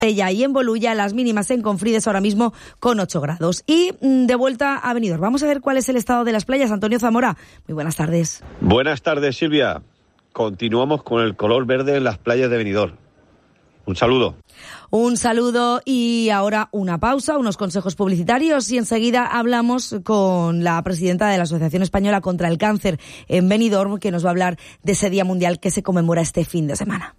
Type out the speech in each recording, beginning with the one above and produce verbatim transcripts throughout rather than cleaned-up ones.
Y en Bolulla las mínimas en Confrides ahora mismo con ocho grados. Y de vuelta a Benidorm. Vamos a ver cuál es el estado de las playas. Antonio Zamora, muy buenas tardes. Buenas tardes, Silvia. Continuamos con el color verde en las playas de Benidorm. Un saludo. Un saludo y ahora una pausa, unos consejos publicitarios y enseguida hablamos con la presidenta de la Asociación Española contra el Cáncer en Benidorm, que nos va a hablar de ese Día Mundial que se conmemora este fin de semana.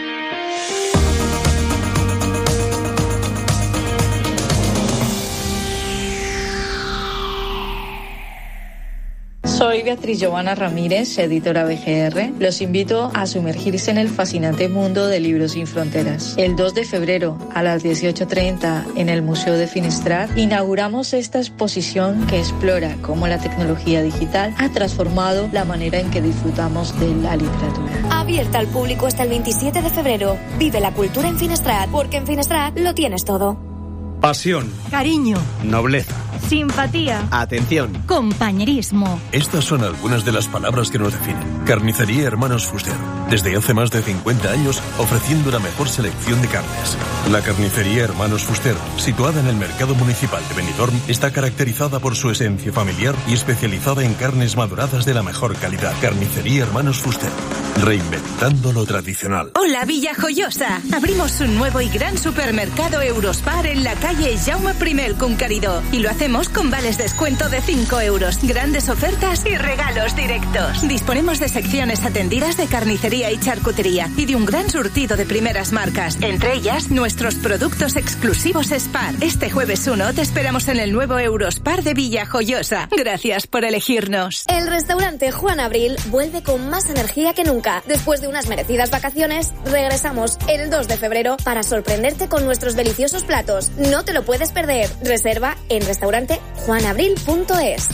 Soy Beatriz Giovanna Ramírez, editora B G R. Los invito a sumergirse en el fascinante mundo de Libros sin Fronteras. El dos de febrero a las dieciocho treinta en el Museo de Finestrat inauguramos esta exposición que explora cómo la tecnología digital ha transformado la manera en que disfrutamos de la literatura. Abierta al público hasta el veintisiete de febrero. Vive la cultura en Finestrat, porque en Finestrat lo tienes todo. Pasión. Cariño. Nobleza. Simpatía. Atención. Compañerismo. Estas son algunas de las palabras que nos definen. Carnicería Hermanos Fuster. Desde hace más de cincuenta años, ofreciendo la mejor selección de carnes. La Carnicería Hermanos Fuster, situada en el Mercado Municipal de Benidorm, está caracterizada por su esencia familiar y especializada en carnes maduradas de la mejor calidad. Carnicería Hermanos Fuster. Reinventando lo tradicional. Hola, Villajoyosa. Abrimos un nuevo y gran supermercado Eurospar en la calle Jaume I con Caridó. Y lo hacemos con vales descuento de cinco euros, grandes ofertas y regalos directos. Disponemos de secciones atendidas de carnicería y charcutería y de un gran surtido de primeras marcas, entre ellas nuestros productos exclusivos Spar. Este jueves uno te esperamos en el nuevo Eurospar de Villajoyosa. Gracias por elegirnos. El restaurante Juan Abril vuelve con más energía que nunca. Después de unas merecidas vacaciones, regresamos el dos de febrero para sorprenderte con nuestros deliciosos platos. No te lo puedes perder. Reserva en restaurante juan abril punto es.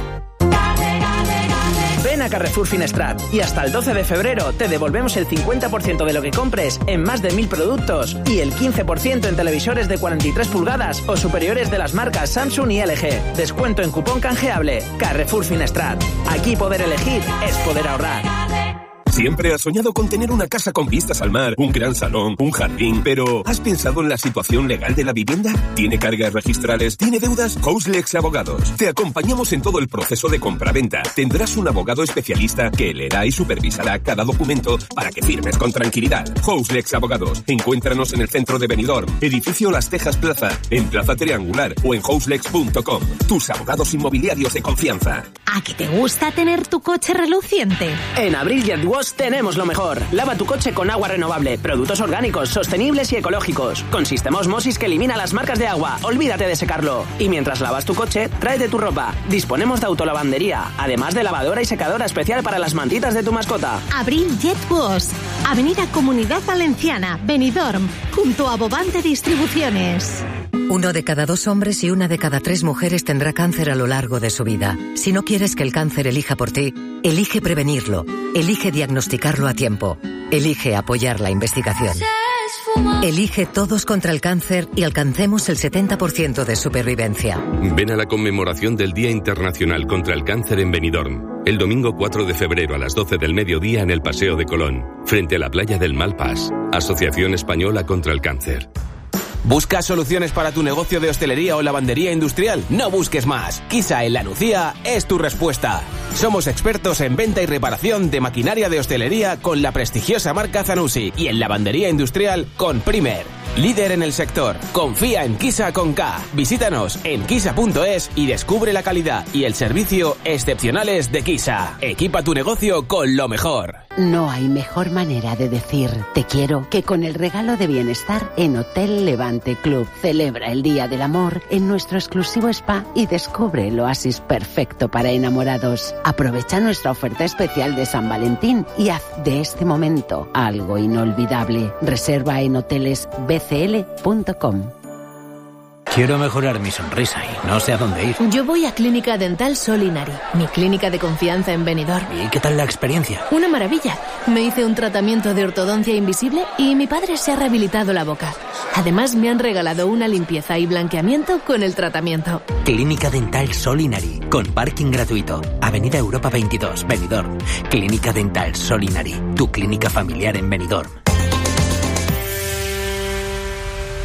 Ven a Carrefour Finestrat y hasta el doce de febrero te devolvemos el cincuenta por ciento de lo que compres en más de mil productos y el quince por ciento en televisores de cuarenta y tres pulgadas o superiores de las marcas Samsung y L G. Descuento en cupón canjeable. Carrefour Finestrat. Aquí poder elegir es poder ahorrar. Siempre has soñado con tener una casa con vistas al mar, un gran salón, un jardín, pero ¿has pensado en la situación legal de la vivienda? ¿Tiene cargas registrales? ¿Tiene deudas? Houselex Abogados. Te acompañamos en todo el proceso de compra-venta. Tendrás un abogado especialista que leerá y supervisará cada documento para que firmes con tranquilidad. Houselex Abogados. Encuéntranos en el centro de Benidorm, edificio Las Tejas Plaza, en Plaza Triangular o en houselex punto com. Tus abogados inmobiliarios de confianza. ¿A qué te gusta tener tu coche reluciente? En Abril Jet Wash tenemos lo mejor. Lava tu coche con agua renovable, productos orgánicos, sostenibles y ecológicos, con sistema osmosis que elimina las marcas de agua. Olvídate de secarlo. Y mientras lavas tu coche, tráete tu ropa. Disponemos de autolavandería, además de lavadora y secadora especial para las mantitas de tu mascota. Abril Jet Wash, Avenida Comunidad Valenciana, Benidorm, junto a Bobante Distribuciones. Uno de cada dos hombres y una de cada tres mujeres tendrá cáncer a lo largo de su vida. Si no quieres que el cáncer elija por ti, elige prevenirlo. Elige diagnosticarlo a tiempo. Elige apoyar la investigación. Elige Todos contra el Cáncer y alcancemos el setenta por ciento de supervivencia. Ven a la conmemoración del Día Internacional contra el Cáncer en Benidorm. El domingo cuatro de febrero a las doce del mediodía en el Paseo de Colón, frente a la playa del Malpas. Asociación Española contra el Cáncer. ¿Buscas soluciones para tu negocio de hostelería o lavandería industrial? No busques más. Kisa en La Nucía es tu respuesta. Somos expertos en venta y reparación de maquinaria de hostelería con la prestigiosa marca Zanussi y en lavandería industrial con Primer. Líder en el sector. Confía en Kisa con K. Visítanos en kisa punto es y descubre la calidad y el servicio excepcionales de Kisa. Equipa tu negocio con lo mejor. No hay mejor manera de decir te quiero que con el regalo de bienestar en Hotel Levante Club. Celebra el Día del Amor en nuestro exclusivo spa y descubre el oasis perfecto para enamorados. Aprovecha nuestra oferta especial de San Valentín y haz de este momento algo inolvidable. Reserva en hoteles b c l punto com. Quiero mejorar mi sonrisa y no sé a dónde ir. Yo voy a Clínica Dental Solinari, mi clínica de confianza en Benidorm. ¿Y qué tal la experiencia? Una maravilla. Me hice un tratamiento de ortodoncia invisible y mi padre se ha rehabilitado la boca. Además, me han regalado una limpieza y blanqueamiento con el tratamiento. Clínica Dental Solinari, con parking gratuito. Avenida Europa veintidós, Benidorm. Clínica Dental Solinari, tu clínica familiar en Benidorm.